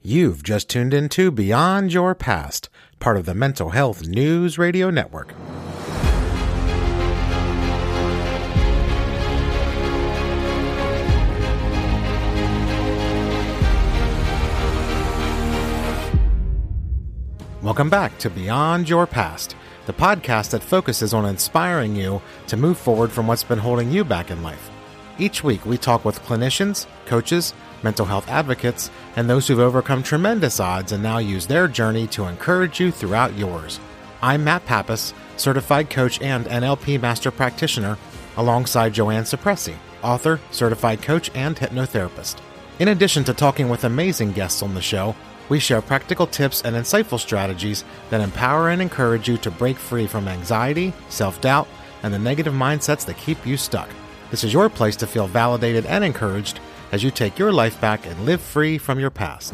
You've just tuned into Beyond Your Past, part of the Mental Health News Radio Network. Welcome back to Beyond Your Past, the podcast that focuses on inspiring you to move forward from what's been holding you back in life. Each week, we talk with clinicians, coaches, mental health advocates, and those who've overcome tremendous odds and now use their journey to encourage you throughout yours. I'm Matt Pappas, certified coach and NLP master practitioner, alongside Joanne Cipressi, author, certified coach, and hypnotherapist. In addition to talking with amazing guests on the show, we share practical tips and insightful strategies that empower and encourage you to break free from anxiety, self-doubt, and the negative mindsets that keep you stuck. This is your place to feel validated and encouraged as you take your life back and live free from your past.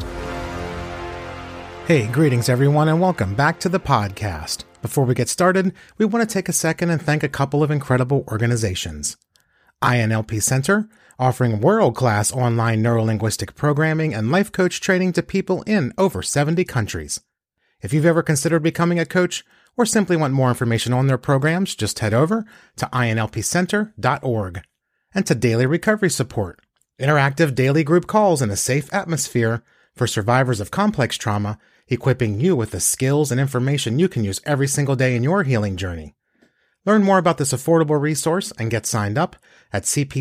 Hey, greetings everyone, and welcome back to the podcast. Before we get started, we want to take a second and thank a couple of incredible organizations. INLP Center, offering world-class online neurolinguistic programming and life coach training to people in over 70 countries. If you've ever considered becoming a coach or simply want more information on their programs, just head over to inlpcenter.org. And to Daily Recovery Support, interactive daily group calls in a safe atmosphere for survivors of complex trauma, equipping you with the skills and information you can use every single day in your healing journey. Learn more about this affordable resource and get signed up at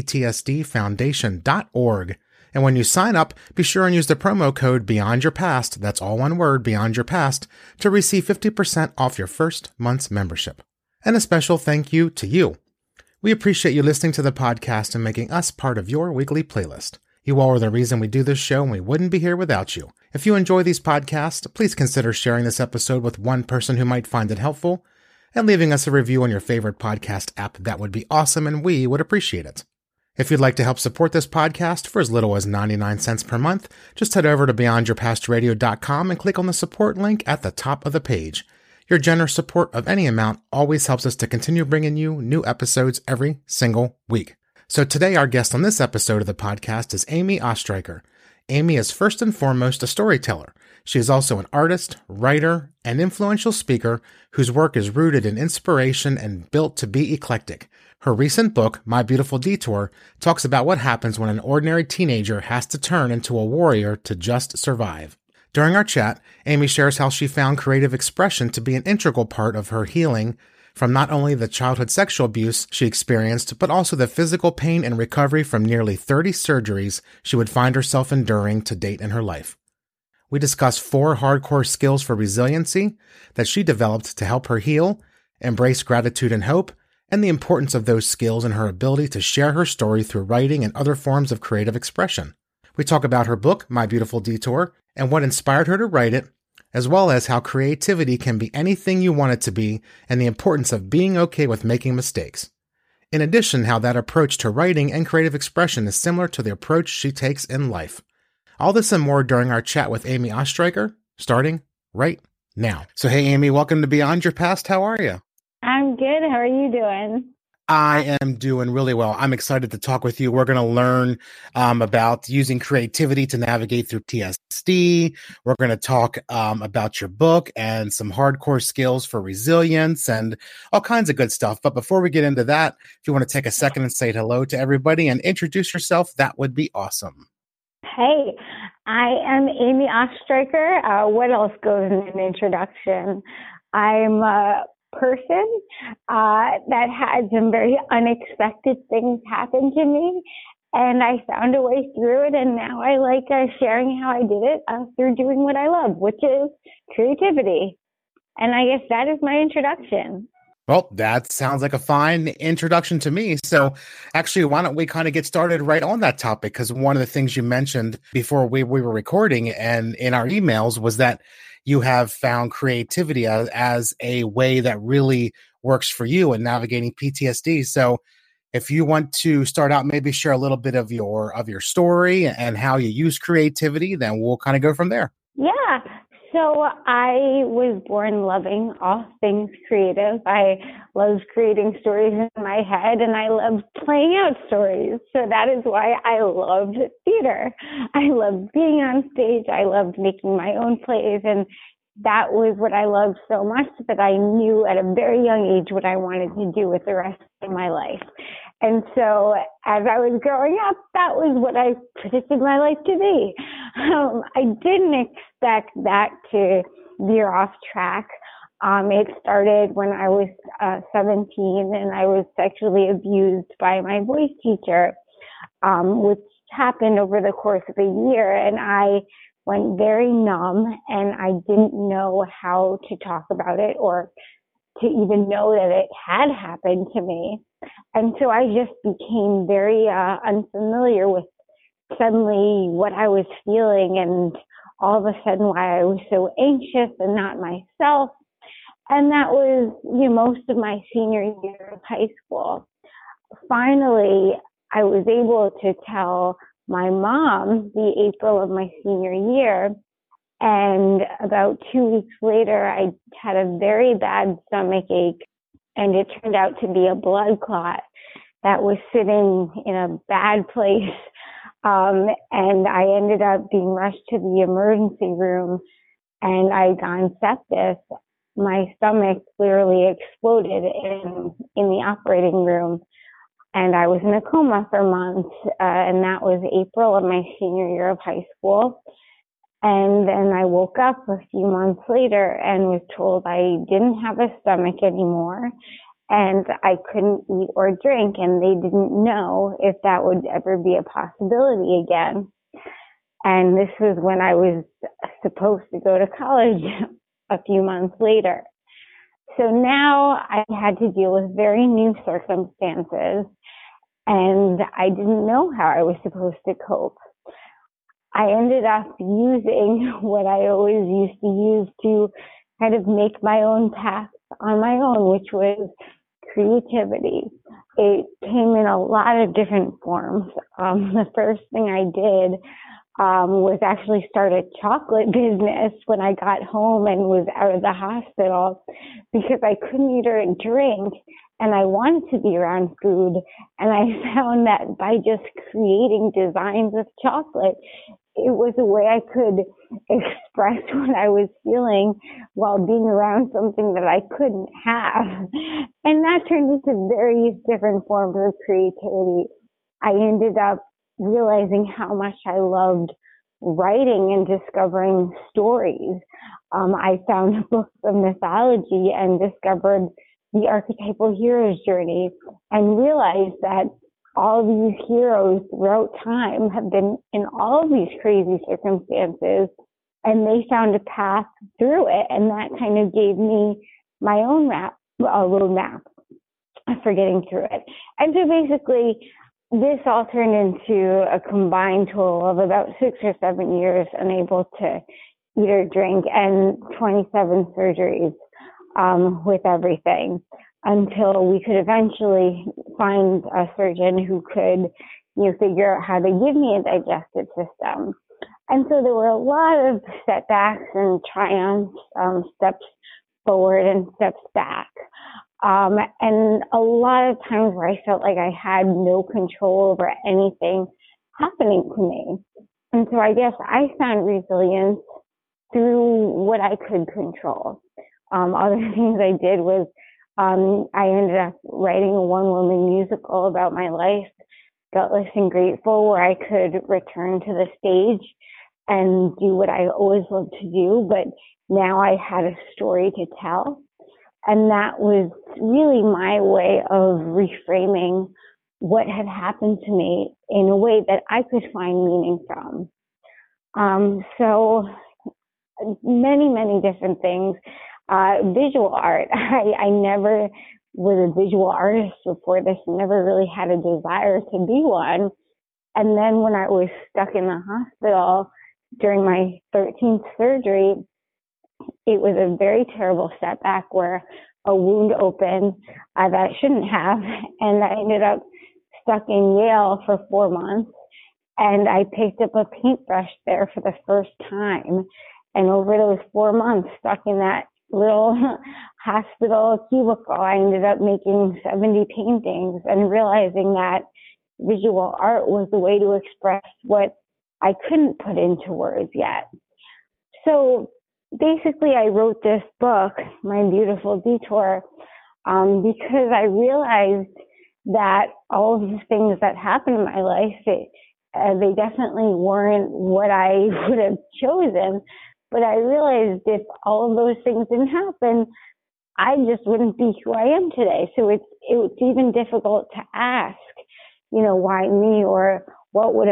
cptsdfoundation.org. And when you sign up, be sure and use the promo code Beyond Your Past, that's all one word, Beyond Your Past, to receive 50% off your first month's membership. And a special thank you to you. We appreciate you listening to the podcast and making us part of your weekly playlist. You all are the reason we do this show, and we wouldn't be here without you. If you enjoy these podcasts, please consider sharing this episode with one person who might find it helpful, and leaving us a review on your favorite podcast app. That would be awesome, and we would appreciate it. If you'd like to help support this podcast for as little as 99 cents per month, just head over to beyondyourpastradio.com and click on the support link at the top of the page. Your generous support of any amount always helps us to continue bringing you new episodes every single week. So today, our guest on this episode of the podcast is Amy Ostreicher. Amy is first and foremost a storyteller. She is also an artist, writer, and influential speaker whose work is rooted in inspiration and built to be eclectic. Her recent book, My Beautiful Detour, talks about what happens when an ordinary teenager has to turn into a warrior to just survive. During our chat, Amy shares how she found creative expression to be an integral part of her healing from not only the childhood sexual abuse she experienced, but also the physical pain and recovery from nearly 30 surgeries she would find herself enduring to date in her life. We discuss 4 hardcore skills for resiliency that she developed to help her heal, embrace gratitude and hope, and the importance of those skills and her ability to share her story through writing and other forms of creative expression. We talk about her book, My Beautiful Detour, and what inspired her to write it, as well as how creativity can be anything you want it to be, and the importance of being okay with making mistakes. In addition, how that approach to writing and creative expression is similar to the approach she takes in life. All this and more during our chat with Amy Ostreicher, starting right now. So hey Amy, welcome to Beyond Your Past. How are you? I'm good. How are you doing? I am doing really well. I'm excited to talk with you. We're going to learn about using creativity to navigate through PTSD. We're going to talk about your book and some hardcore skills for resilience and all kinds of good stuff. But before we get into that, if you want to take a second and say hello to everybody and introduce yourself, that would be awesome. Hey, I am Amy Ostreicher. What else goes in an introduction? I'm a person that had some very unexpected things happen to me, and I found a way through it, and now I like sharing how I did it through doing what I love, which is creativity. And I guess that is my introduction. Well, that sounds like a fine introduction to me. So actually, why don't we kind of get started right on that topic? Because one of the things you mentioned before we were recording and in our emails was that you have found creativity as a way that really works for you in navigating PTSD. So if you want to start out, maybe share a little bit of your story and how you use creativity, then we'll kind of go from there. Yeah. So I was born loving all things creative. I loved creating stories in my head and I loved playing out stories. So that is why I loved theater. I loved being on stage. I loved making my own plays, and that was what I loved so much that I knew at a very young age what I wanted to do with the rest of my life. And so as I was growing up, that was what I predicted my life to be. I didn't expect that to veer off track. It started when I was 17 and I was sexually abused by my voice teacher, which happened over the course of a year. And I went very numb and I didn't know how to talk about it or to even know that it had happened to me. And so I just became very unfamiliar with suddenly what I was feeling and all of a sudden why I was so anxious and not myself. And that was most of my senior year of high school. Finally, I was able to tell my mom the April of my senior year. And about 2 weeks later, I had a very bad stomach ache, and it turned out to be a blood clot that was sitting in a bad place. And I ended up being rushed to the emergency room, and I got sepsis. My stomach literally exploded in the operating room, and I was in a coma for months. And that was April of my senior year of high school. And then I woke up a few months later and was told I didn't have a stomach anymore and I couldn't eat or drink, and they didn't know if that would ever be a possibility again. And this was when I was supposed to go to college a few months later. So now I had to deal with very new circumstances, and I didn't know how I was supposed to cope. I ended up using what I always used to use to kind of make my own path on my own, which was creativity. It came in a lot of different forms. The first thing I did was actually start a chocolate business when I got home and was out of the hospital because I couldn't eat or drink and I wanted to be around food. And I found that by just creating designs of chocolate, it was a way I could express what I was feeling while being around something that I couldn't have. And that turned into various different forms of creativity. I ended up realizing how much I loved writing and discovering stories. I found books of mythology and discovered the archetypal hero's journey and realized that all these heroes throughout time have been in all of these crazy circumstances and they found a path through it. And that kind of gave me my own roadmap for getting through it. And so basically, this all turned into a combined total of about 6 or 7 years unable to eat or drink and 27 surgeries with everything until we could eventually find a surgeon who could, figure out how to give me a digestive system. And so there were a lot of setbacks and triumphs, steps forward and steps back. And a lot of times where I felt like I had no control over anything happening to me. And so I guess I found resilience through what I could control. Other things I did was I ended up writing a one-woman musical about my life, Gutless and Grateful, where I could return to the stage and do what I always loved to do, but now I had a story to tell. And that was really my way of reframing what had happened to me in a way that I could find meaning from. So many, many different things. Visual art. I never was a visual artist before this, never really had a desire to be one. And then when I was stuck in the hospital during my 13th surgery, it was a very terrible setback where a wound opened that shouldn't have. And I ended up stuck in Yale for 4 months. And I picked up a paintbrush there for the first time. And over those 4 months stuck in that little hospital cubicle, I ended up making 70 paintings and realizing that visual art was the way to express what I couldn't put into words yet. So basically, I wrote this book, My Beautiful Detour, because I realized that all of the things that happened in my life, they definitely weren't what I would have chosen. But I realized if all of those things didn't happen, I just wouldn't be who I am today. So it's even difficult to ask, why me, or what would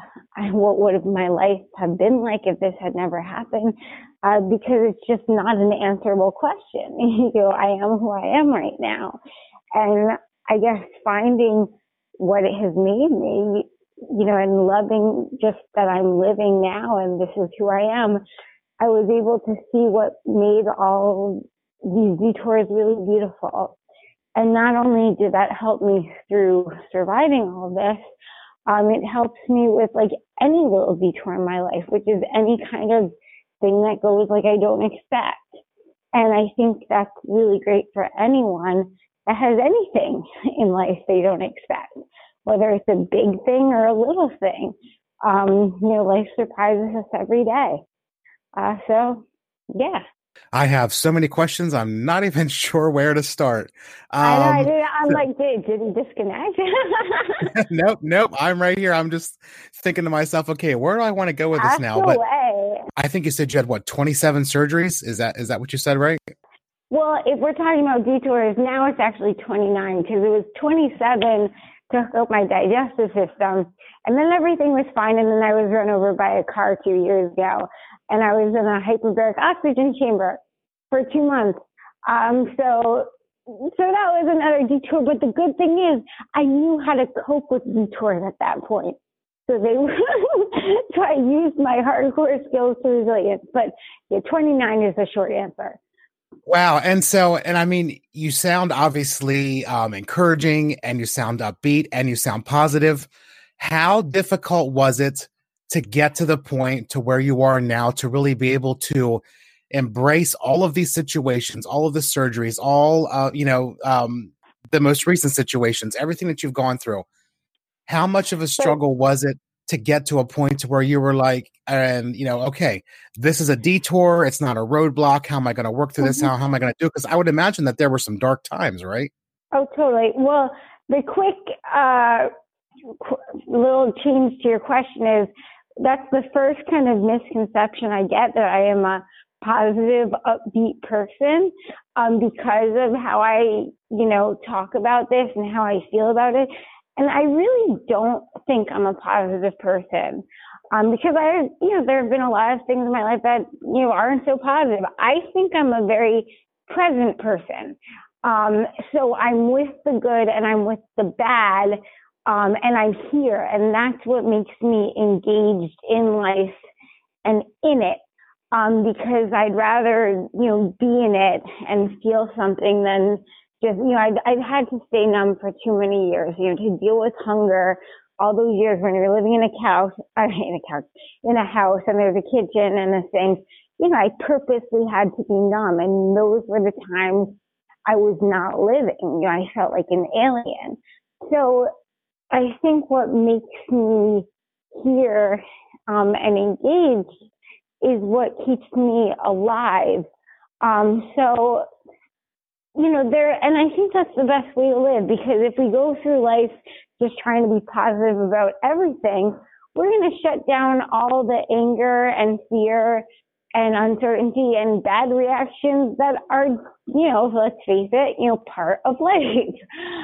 my life have been like if this had never happened? Because it's just not an answerable question. I am who I am right now. And I guess finding what it has made me, and loving just that I'm living now and this is who I am, I was able to see what made all these detours really beautiful. And not only did that help me through surviving all this, it helps me with like any little detour in my life, which is any kind of thing that goes like I don't expect. And I think that's really great for anyone that has anything in life they don't expect, whether it's a big thing or a little thing. Life surprises us every day. So, yeah. I have so many questions. I'm not even sure where to start. I'm like, did he disconnect? Nope. I'm right here. I'm just thinking to myself, okay, where do I want to go with this now? But I think you said you had 27 surgeries? Is that what you said, right? Well, if we're talking about detours, now it's actually 29 because it was 27 to hook up my digestive system. And then everything was fine. And then I was run over by a car 2 years ago. And I was in a hyperbaric oxygen chamber for 2 months. So that was another detour. But the good thing is I knew how to cope with detours at that point. So so I used my hardcore skills to resilience. But yeah, 29 is the short answer. Wow. And I mean, you sound obviously encouraging, and you sound upbeat, and you sound positive. How difficult was it to get to the point to where you are now, to really be able to embrace all of these situations, all of the surgeries, all, the most recent situations, everything that you've gone through? How much of a struggle was it to get to a point to where you were like, okay, this is a detour. It's not a roadblock. How am I going to work through this? How am I going to do it? Because I would imagine that there were some dark times, right? Oh, totally. Well, the quick little change to your question is that's the first kind of misconception I get, that I am a positive, upbeat person because of how I, talk about this and how I feel about it. And I really don't think I'm a positive person because there have been a lot of things in my life that, aren't so positive. I think I'm a very present person. So I'm with the good and I'm with the bad, and I'm here. And that's what makes me engaged in life and in it. Because I'd rather, be in it and feel something than just, I've had to stay numb for too many years, to deal with hunger all those years when you're living in a house and there's a kitchen and a sink. I purposely had to be numb. And those were the times I was not living. I felt like an alien. So I think what makes me here and engaged is what keeps me alive. And I think that's the best way to live, because if we go through life just trying to be positive about everything, we're going to shut down all the anger and fear and uncertainty and bad reactions that are, let's face it, part of life.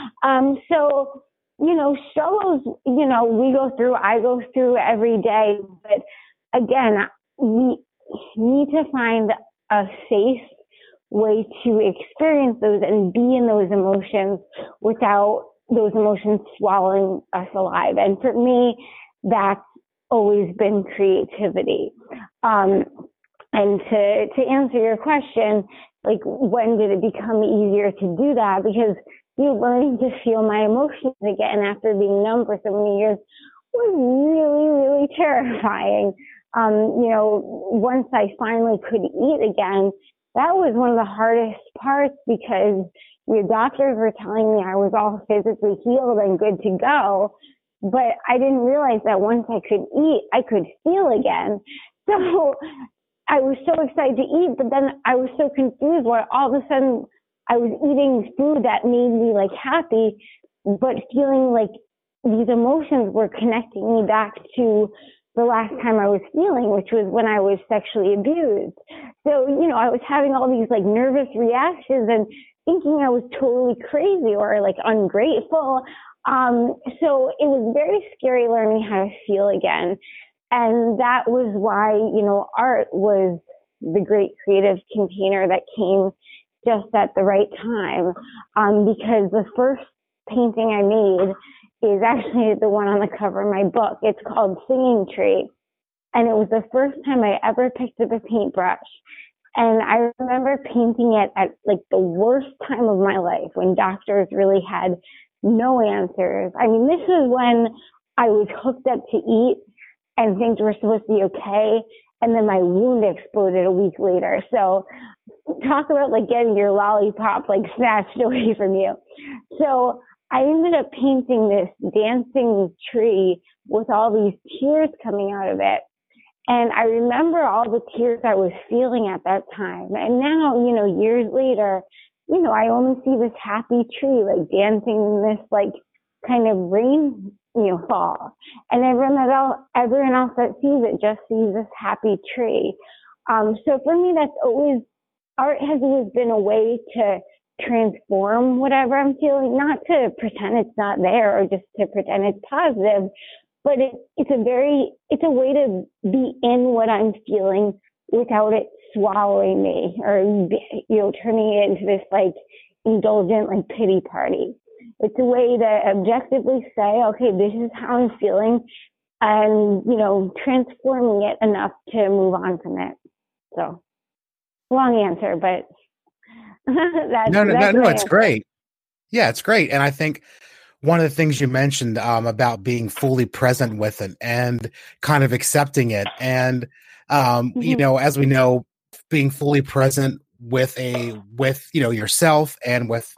Struggles, we go through, I go through every day. But again, we need to find a safe way to experience those and be in those emotions without those emotions swallowing us alive. And for me, that's always been creativity. And to answer your question, like, when did it become easier to do that? Because learning to feel my emotions again after being numb for so many years was really, really terrifying. Once I finally could eat again, that was one of the hardest parts because your doctors were telling me I was all physically healed and good to go. But I didn't realize that once I could eat, I could feel again. So I was so excited to eat, but then I was so confused why all of a sudden I was eating food that made me like happy, but feeling like these emotions were connecting me back to the last time I was feeling, which was when I was sexually abused. So, I was having all these like nervous reactions and thinking I was totally crazy or like ungrateful. So it was very scary learning how to feel again. And that was why, art was the great creative container that came just at the right time. Because the first painting I made is actually the one on the cover of my book. It's called Singing Tree. And it was the first time I ever picked up a paintbrush. And I remember painting it at like the worst time of my life when doctors really had no answers. I mean, this is when I was hooked up to eat and things were supposed to be okay. And then my wound exploded a week later. So talk about like getting your lollipop like snatched away from you. So I ended up painting this dancing tree with all these tears coming out of it. And I remember all the tears I was feeling at that time. And now, years later, I only see this happy tree, like dancing in this like kind of rain, fall. And everyone else that sees it just sees this happy tree. So for me, art has always been a way to transform whatever I'm feeling, not to pretend it's not there or just to pretend it's positive, but it's a way to be in what I'm feeling without it swallowing me or, turning it into this like indulgent, like pity party. It's a way to objectively say, okay, this is how I'm feeling and, transforming it enough to move on from it. So long answer, but No, it's great. Yeah, it's great. And I think one of the things you mentioned about being fully present with it and kind of accepting it. And, as we know, being fully present with yourself and with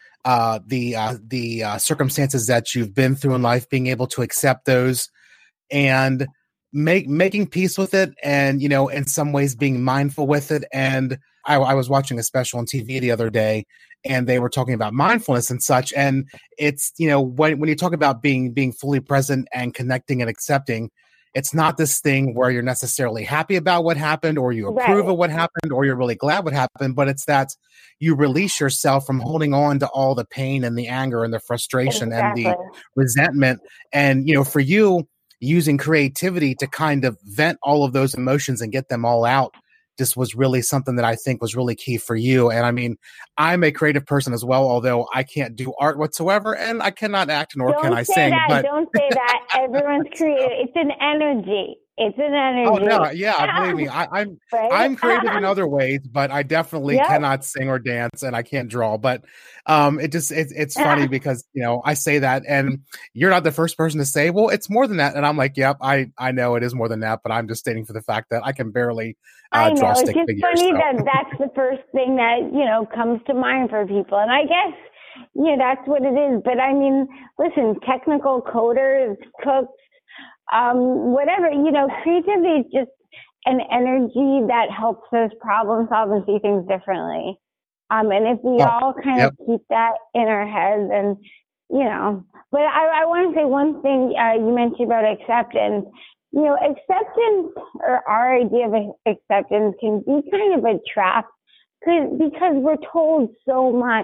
the circumstances that you've been through in life, being able to accept those and making peace with it, and in some ways being mindful with it. And I was watching a special on TV the other day, and they were talking about mindfulness and such. And it's when you talk about being fully present and connecting and accepting, it's not this thing where you're necessarily happy about what happened or you approve of what happened or you're really glad what happened, but it's that you release yourself from holding on to all the pain and the anger and the frustration and the resentment. And for you, using creativity to kind of vent all of those emotions and get them all out just was really something that I think was really key for you. And I mean, I'm a creative person as well, although I can't do art whatsoever and I cannot act nor can I sing. Don't say that. Everyone's creative. It's an energy. It's an energy. Oh no, yeah, believe me, I'm creative in other ways, but I definitely cannot sing or dance, and I can't draw. But it's funny because I say that, and you're not the first person to say, "Well, it's more than that," and I'm like, "Yep, I know it is more than that," but I'm just stating for the fact that I can barely draw stick figures. It's just funny that that's the first thing that comes to mind for people, and I guess that's what it is. But I mean, listen, technical coders, cooks. Whatever, creativity is just an energy that helps us problem solve and see things differently. And if we all kind of keep that in our heads and, but I want to say one thing you mentioned about acceptance. Acceptance or our idea of acceptance can be kind of a trap because we're told so much,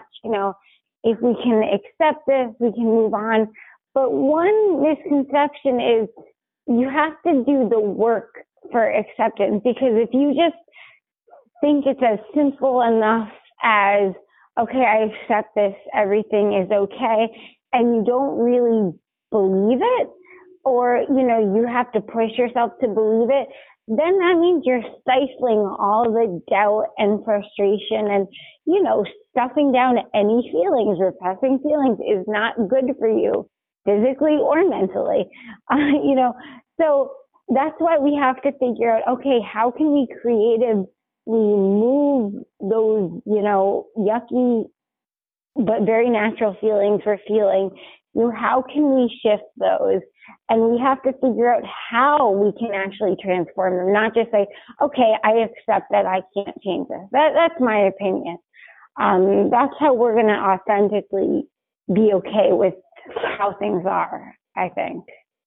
if we can accept this, we can move on. But one misconception is you have to do the work for acceptance, because if you just think it's as simple enough as, okay, I accept this, everything is okay, and you don't really believe it, or, you have to push yourself to believe it, then that means you're stifling all the doubt and frustration and, stuffing down any feelings, repressing feelings is not good for you, physically or mentally, so that's why we have to figure out, okay, how can we creatively move those, yucky but very natural feelings we're feeling. How can we shift those? And we have to figure out how we can actually transform them, not just say, okay, I accept that I can't change this. That's my opinion. That's how we're going to authentically be okay with how things are, I think.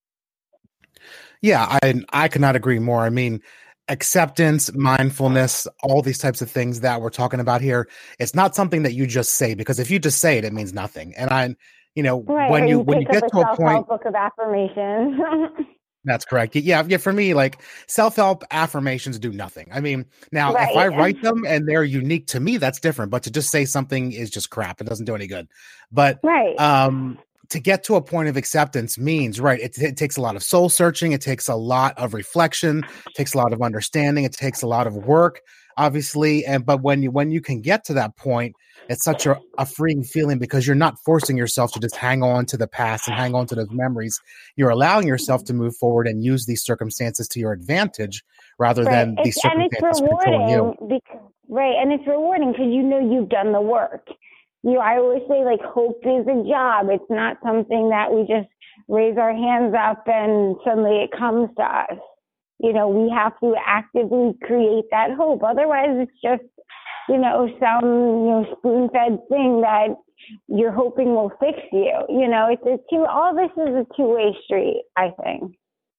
Yeah, I could not agree more. I mean, acceptance, mindfulness, all these types of things that we're talking about here, it's not something that you just say, because if you just say it, it means nothing. And Right, when or you you pick get up a to a point, self-help book of affirmations. that's correct. Yeah, yeah. For me, like, self-help affirmations do nothing. I mean, now if I Right, write them and they're unique to me, that's different. But to just say something is just crap. It doesn't do any good. But right. to get to a point of acceptance means, right, it takes a lot of soul searching. It takes a lot of reflection. It takes a lot of understanding. It takes a lot of work, obviously. But when you can get to that point, it's such a freeing feeling, because you're not forcing yourself to just hang on to the past and hang on to those memories. You're allowing yourself to move forward and use these circumstances to your advantage, rather Right. than these It's circumstances controlling you. rewarding because right, and it's rewarding because you've done the work. I always say, like, hope is a job. It's not something that we just raise our hands up and suddenly it comes to us. We have to actively create that hope. Otherwise, it's just some spoon-fed thing that you're hoping will fix you. All this is a two-way street, I think.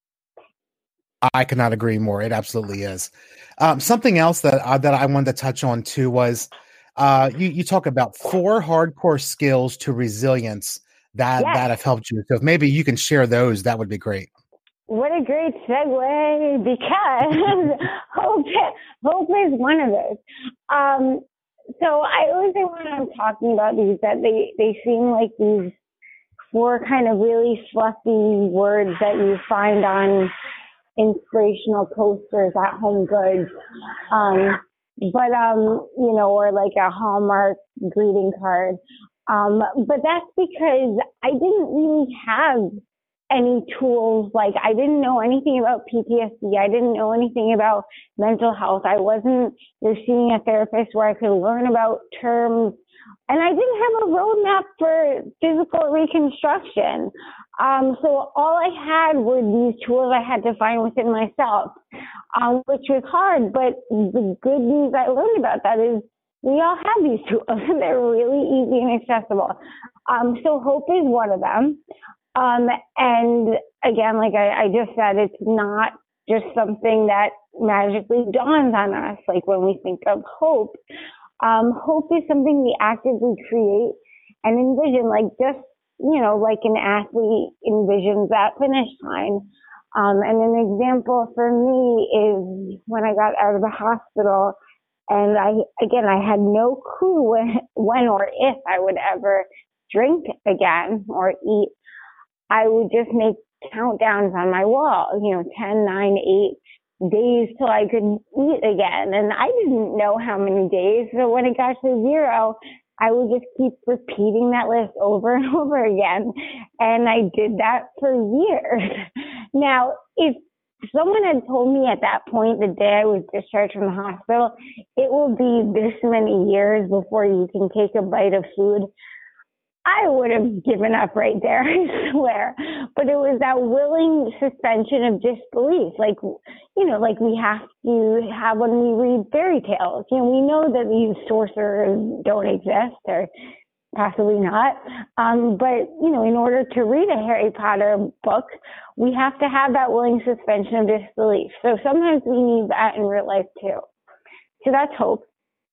I cannot agree more. It absolutely is. Something else that I wanted to touch on too was, you talk about 4 hardcore skills to resilience that Yes. have helped you. So if maybe you can share those, that would be great. What a great segue, because hope is one of those. So I always say when I'm talking about these that they seem like these 4 kind of really fluffy words that you find on inspirational posters at Home Goods. Or like a Hallmark greeting card. But that's because I didn't really have any tools. Like, I didn't know anything about PTSD. I didn't know anything about mental health. I wasn't seeing a therapist where I could learn about terms. And I didn't have a roadmap for physical reconstruction. So all I had were these tools I had to find within myself, which was hard. But the good news I learned about that is we all have these tools and they're really easy and accessible. So hope is one of them. And again, like I just said, it's not just something that magically dawns on us. Like when we think of hope, hope is something we actively create and envision, like just, like an athlete envisions that finish line. And an example for me is when I got out of the hospital, and I had no clue when or if I would ever drink again or eat. I would just make countdowns on my wall, 10, 9, 8 days till I could eat again. And I didn't know how many days. So when it got to 0, I would just keep repeating that list over and over again. And I did that for years. Now, if someone had told me at that point, the day I was discharged from the hospital, it will be this many years before you can take a bite of food, I would have given up right there, I swear. But it was that willing suspension of disbelief, like we have to have when we read fairy tales. We know that these sorcerers don't exist, or possibly not. But in order to read a Harry Potter book, we have to have that willing suspension of disbelief. So sometimes we need that in real life too. So that's hope.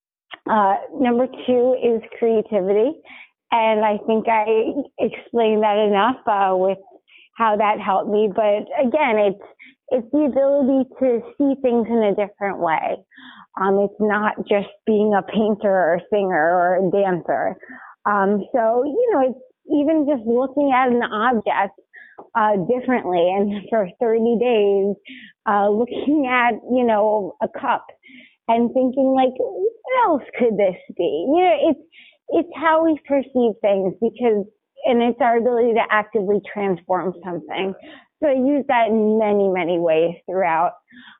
Number 2 is creativity. And I think I explained that enough with how that helped me. But again, it's the ability to see things in a different way. It's not just being a painter or a singer or a dancer. So it's even just looking at an object differently. And for 30 days, looking at, a cup and thinking, like, what else could this be? It's how we perceive things, and it's our ability to actively transform something. So I use that in many, many ways throughout.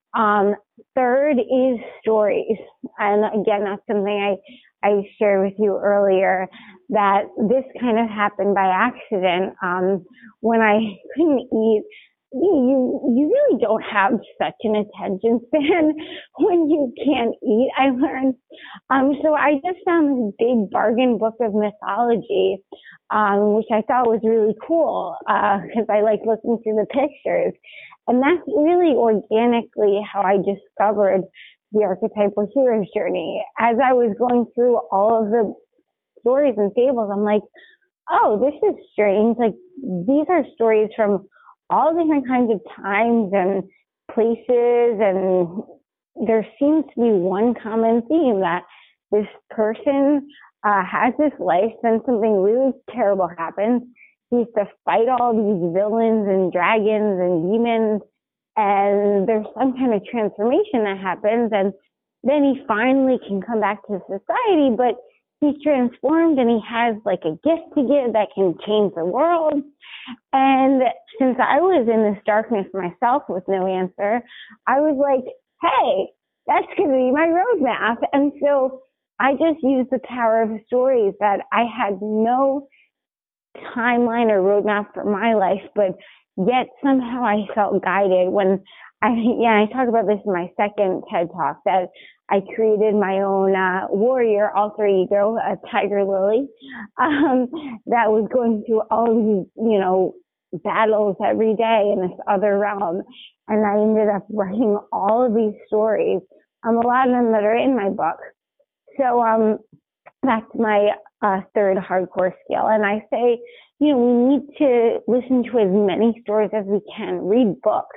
Third is stories. And again, that's something I shared with you earlier, that this kind of happened by accident. When I couldn't eat, you really don't have such an attention span when you can't eat, I learned. So I just found this big bargain book of mythology, which I thought was really cool, because I like looking through the pictures. And that's really organically how I discovered the archetypal hero's journey. As I was going through all of the stories and fables, I'm like, oh, this is strange. Like, these are stories from all different kinds of times and places, and there seems to be one common theme, that this person has this life, then something really terrible happens. He has to fight all these villains and dragons and demons, and there's some kind of transformation that happens, and then he finally can come back to society, but he's transformed and he has like a gift to give that can change the world. And since I was in this darkness myself with no answer, I was like, hey, that's going to be my roadmap. And so I just used the power of stories, that I had no timeline or roadmap for my life, but yet somehow I felt guided when I talk about this in my second TED Talk, that I created my own warrior alter ego, a tiger lily, that was going through all these, battles every day in this other realm. And I ended up writing all of these stories, a lot of them that are in my book. So that's my third hardcore skill. And I say, we need to listen to as many stories as we can, read books,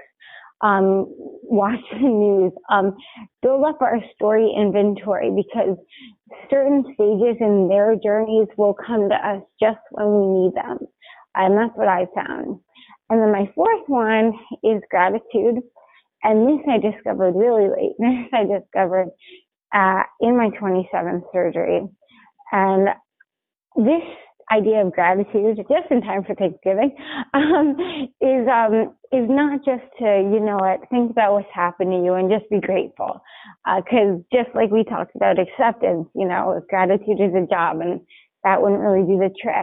watch the news, build up our story inventory, because certain stages in their journeys will come to us just when we need them. And that's what I found. And then my fourth one is gratitude. And this I discovered really late. This I discovered in my 27th surgery. And this idea of gratitude, just in time for Thanksgiving, is not just to, think about what's happened to you and just be grateful. Because just like we talked about acceptance, gratitude is a job, and that wouldn't really do the trick.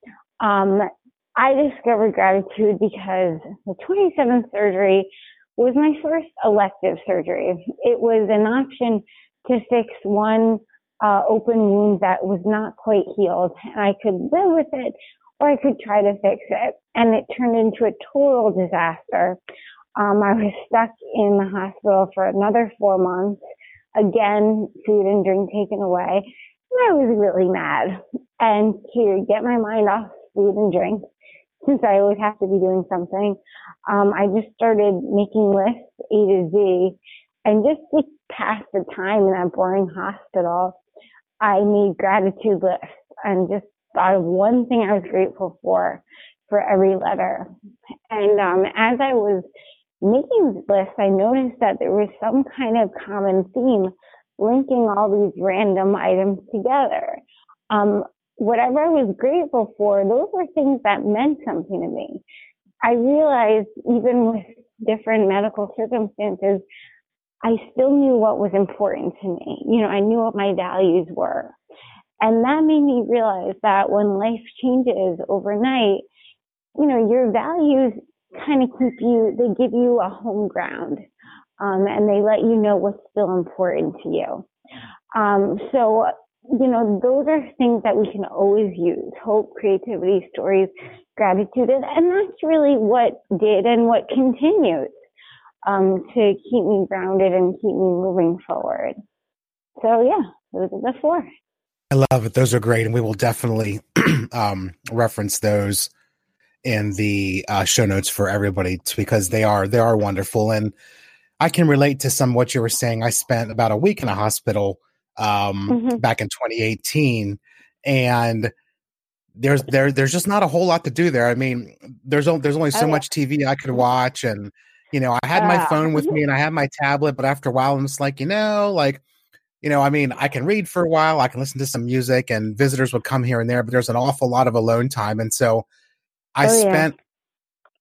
I discovered gratitude because the 27th surgery was my first elective surgery. It was an option to fix one open wound that was not quite healed, and I could live with it, or I could try to fix it. And it turned into a total disaster. I was stuck in the hospital for another 4 months. Again, food and drink taken away. And I was really mad. And to get my mind off food and drink, since I always have to be doing something, I just started making lists A to Z. And just to pass the time in that boring hospital, I made gratitude lists and just thought of one thing I was grateful for every letter. And as I was making this list, I noticed that there was some kind of common theme linking all these random items together. Whatever I was grateful for, those were things that meant something to me. I realized even with different medical circumstances, I still knew what was important to me. I knew what my values were. And that made me realize that when life changes overnight, your values kind of they give you a home ground, and they let you know what's still important to you. So those are things that we can always use: hope, creativity, stories, gratitude. And that's really what did and what continues to keep me grounded and keep me moving forward. So yeah, those are the four. I love it. Those are great. And we will definitely reference those in the show notes for everybody because they are wonderful. And I can relate to some of what you were saying. I spent about a week in a hospital back in 2018, and there's just not a whole lot to do there. I mean, there's only so much TV I could watch, and I had my phone with me and I had my tablet, but after a while I'm just like, I mean, I can read for a while, I can listen to some music, and visitors would come here and there, but there's an awful lot of alone time. And so I spent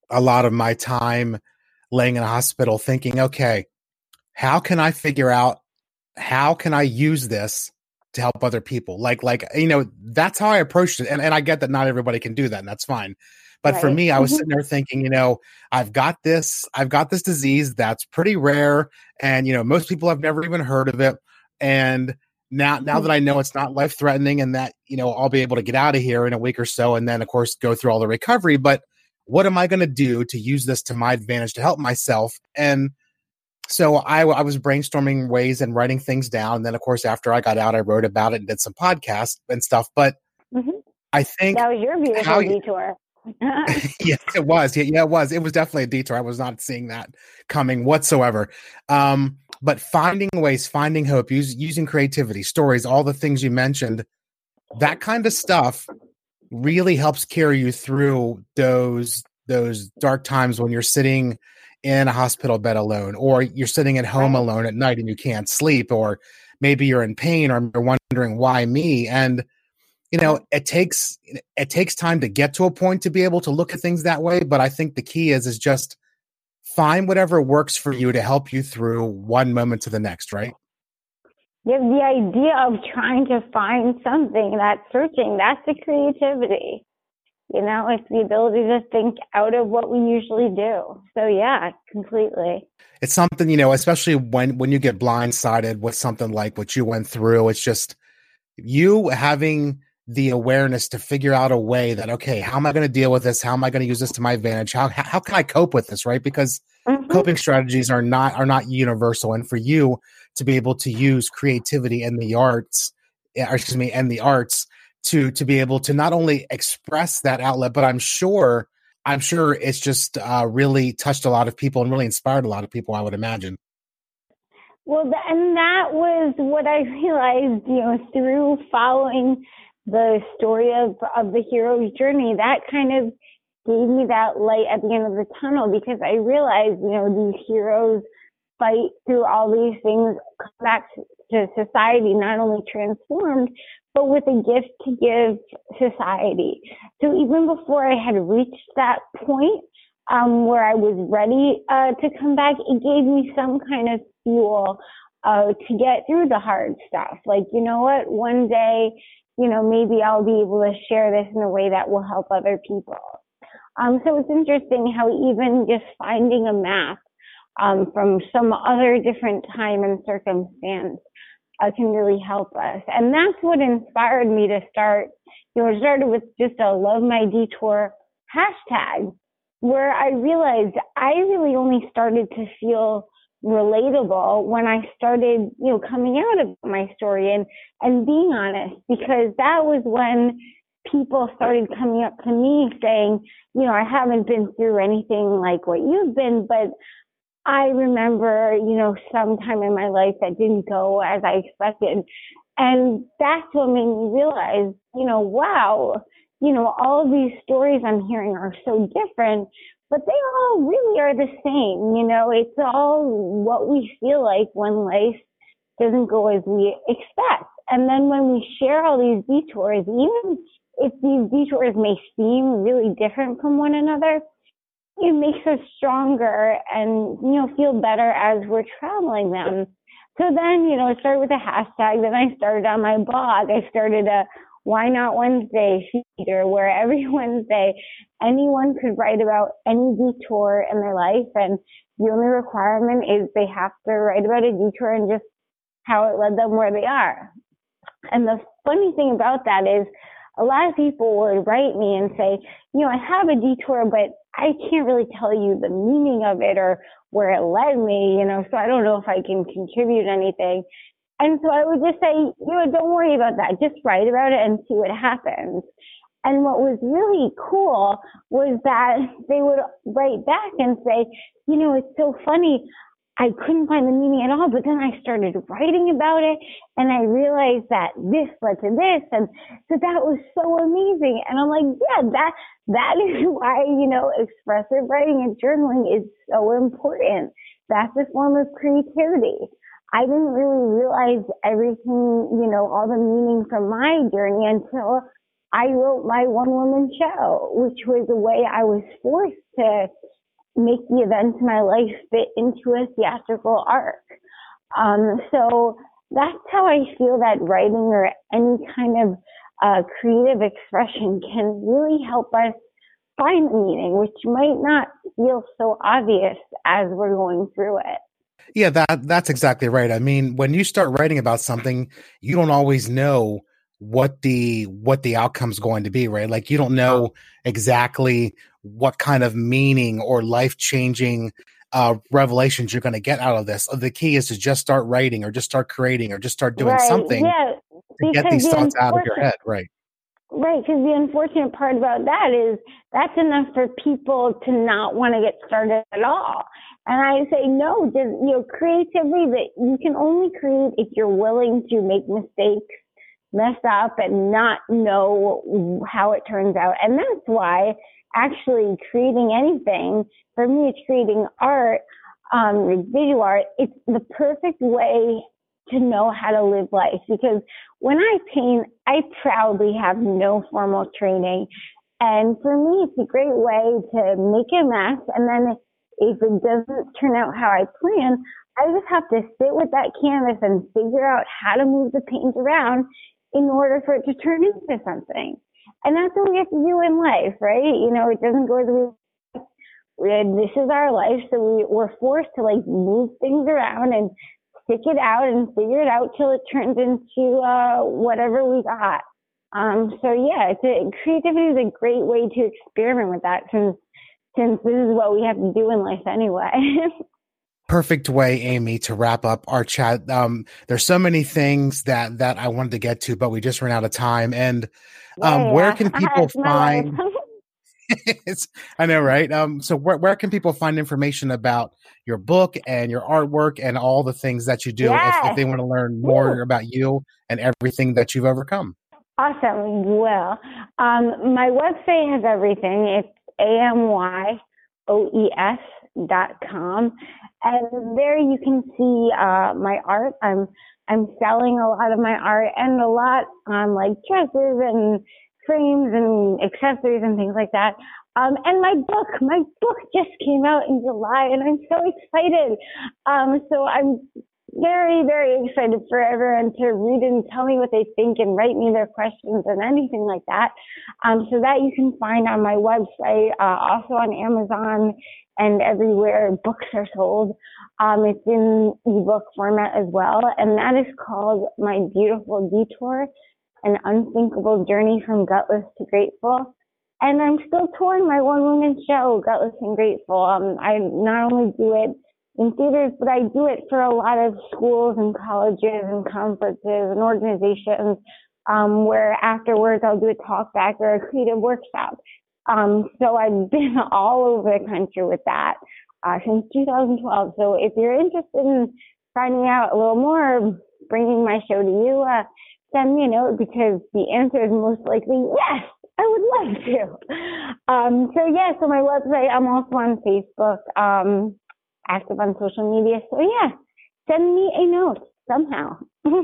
a lot of my time laying in a hospital thinking, okay, how can I figure out how can I use this to help other people? That's how I approached it. And I get that not everybody can do that, and that's fine. But for Right. me, I was sitting there thinking, I've got this disease that's pretty rare. And, most people have never even heard of it. And now that I know it's not life threatening and that, I'll be able to get out of here in a week or so. And then of course go through all the recovery. But what am I going to do to use this to my advantage to help myself? And so I was brainstorming ways and writing things down. And then of course, after I got out, I wrote about it and did some podcasts and stuff. But I think that was your beautiful detour. yes, it was. Yeah, it was. It was definitely a detour. I was not seeing that coming whatsoever. But finding ways, finding hope, using creativity, stories, all the things you mentioned, that kind of stuff really helps carry you through those dark times when you're sitting in a hospital bed alone, or you're sitting at home alone at night and you can't sleep, or maybe you're in pain, or you're wondering why me. And it takes time to get to a point to be able to look at things that way. But I think the key is just find whatever works for you to help you through one moment to the next, right? Yeah, the idea of trying to find something, that's searching, that's the creativity. It's the ability to think out of what we usually do. So yeah, completely. It's something, especially when you get blindsided with something like what you went through, it's just you having the awareness to figure out a way that, okay, how am I going to deal with this? How am I going to use this to my advantage? How can I cope with this? Right. Because coping strategies are not universal. And for you to be able to use creativity and the arts, to be able to not only express that outlet, but I'm sure it's just really touched a lot of people and really inspired a lot of people, I would imagine. Well, and that was what I realized, through following the story of the hero's journey. That kind of gave me that light at the end of the tunnel, because I realized, these heroes fight through all these things, come back to society, not only transformed, but with a gift to give society. So even before I had reached that point, where I was ready to come back, it gave me some kind of fuel to get through the hard stuff. Like, you know what, one day, maybe I'll be able to share this in a way that will help other people. So it's interesting how even just finding a map from some other different time and circumstance can really help us. And that's what inspired me to start. It started with just a Love My Detour hashtag, where I realized I really only started to feel relatable when I started, coming out of my story and being honest, because that was when people started coming up to me saying, I haven't been through anything like what you've been, but I remember, sometime in my life that didn't go as I expected. And that's what made me realize, wow, all of these stories I'm hearing are so different, but they all really are the same. It's all what we feel like when life doesn't go as we expect. And then when we share all these detours, even if these detours may seem really different from one another, it makes us stronger and, feel better as we're traveling them. So then, it started with a hashtag. Then I started on my blog. I started a Why Not Wednesday feature, where every Wednesday anyone could write about any detour in their life. And the only requirement is they have to write about a detour and just how it led them where they are. And the funny thing about that is a lot of people would write me and say, I have a detour, but I can't really tell you the meaning of it or where it led me, so I don't know if I can contribute anything. And so I would just say, don't worry about that. Just write about it and see what happens. And what was really cool was that they would write back and say, it's so funny. I couldn't find the meaning at all, but then I started writing about it and I realized that this led to this. And so that was so amazing. And I'm like, yeah, that is why, expressive writing and journaling is so important. That's a form of creativity. I didn't really realize everything, all the meaning from my journey until I wrote my one-woman show, which was a way I was forced to make the events in my life fit into a theatrical arc. So that's how I feel that writing or any kind of creative expression can really help us find meaning, which might not feel so obvious as we're going through it. Yeah, that's exactly right. I mean, when you start writing about something, you don't always know what the outcome's going to be, right? Like you don't know exactly what kind of meaning or life-changing revelations you're going to get out of this. The key is to just start writing or just start creating or just start doing something to get these thoughts out of your head, right? Right, because the unfortunate part about that is that's enough for people to not want to get started at all. And I say, no, creativity, that you can only create if you're willing to make mistakes, mess up, and not know how it turns out. And that's why actually creating anything, for me, it's creating art, visual art, it's the perfect way to know how to live life. Because when I paint, I proudly have no formal training. And for me, it's a great way to make a mess. And then if it doesn't turn out how I plan, I just have to sit with that canvas and figure out how to move the paint around in order for it to turn into something. And that's what we have to do in life, right? It doesn't go the way this is our life. So we're forced to move things around and stick it out and figure it out till it turns into whatever we got. Creativity is a great way to experiment with that since this is what we have to do in life anyway. Perfect way, Amy, to wrap up our chat. There's so many things that I wanted to get to, but we just ran out of time. And where can people find? I know, right? So where can people find information about your book and your artwork and all the things that you do if they want to learn more about you and everything that you've overcome? Awesome. Well, my website has everything. It's amyoes.com. And there you can see my art. I'm selling a lot of my art and a lot on dresses and frames and accessories and things like that. And my book just came out in July, and I'm so excited. So I'm very, very excited for everyone to read it and tell me what they think and write me their questions and anything like that. So that you can find on my website, also on Amazon and everywhere books are sold. It's in ebook format as well, and that is called My Beautiful Detour, An Unthinkable Journey from Gutless to Grateful. And I'm still touring my one-woman show, Gutless and Grateful. I not only do it in theaters, but I do it for a lot of schools and colleges and conferences and organizations, where afterwards I'll do a talk back or a creative workshop. So I've been all over the country with that since 2012. So if you're interested in finding out a little more, bringing my show to you, send me a note, because the answer is most likely yes, I would love to. So my website, I'm also on Facebook, active on social media. So send me a note somehow.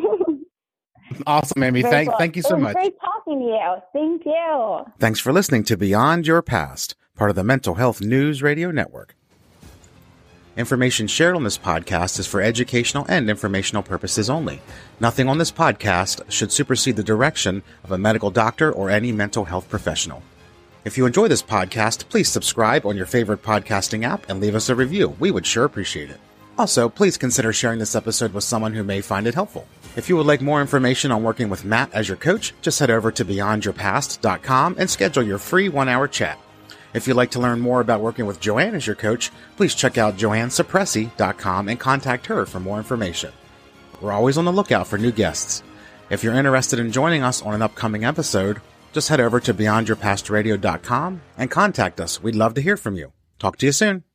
Awesome, Amy. Thank you so much. Great talking to you. Thank you. Thanks for listening to Beyond Your Past, part of the Mental Health News Radio Network. Information shared on this podcast is for educational and informational purposes only. Nothing on this podcast should supersede the direction of a medical doctor or any mental health professional. If you enjoy this podcast, please subscribe on your favorite podcasting app and leave us a review. We would sure appreciate it. Also, please consider sharing this episode with someone who may find it helpful. If you would like more information on working with Matt as your coach, just head over to beyondyourpast.com and schedule your free 1-hour chat. If you'd like to learn more about working with Joanne as your coach, please check out joannesuppressi.com and contact her for more information. We're always on the lookout for new guests. If you're interested in joining us on an upcoming episode, just head over to beyondyourpastradio.com and contact us. We'd love to hear from you. Talk to you soon.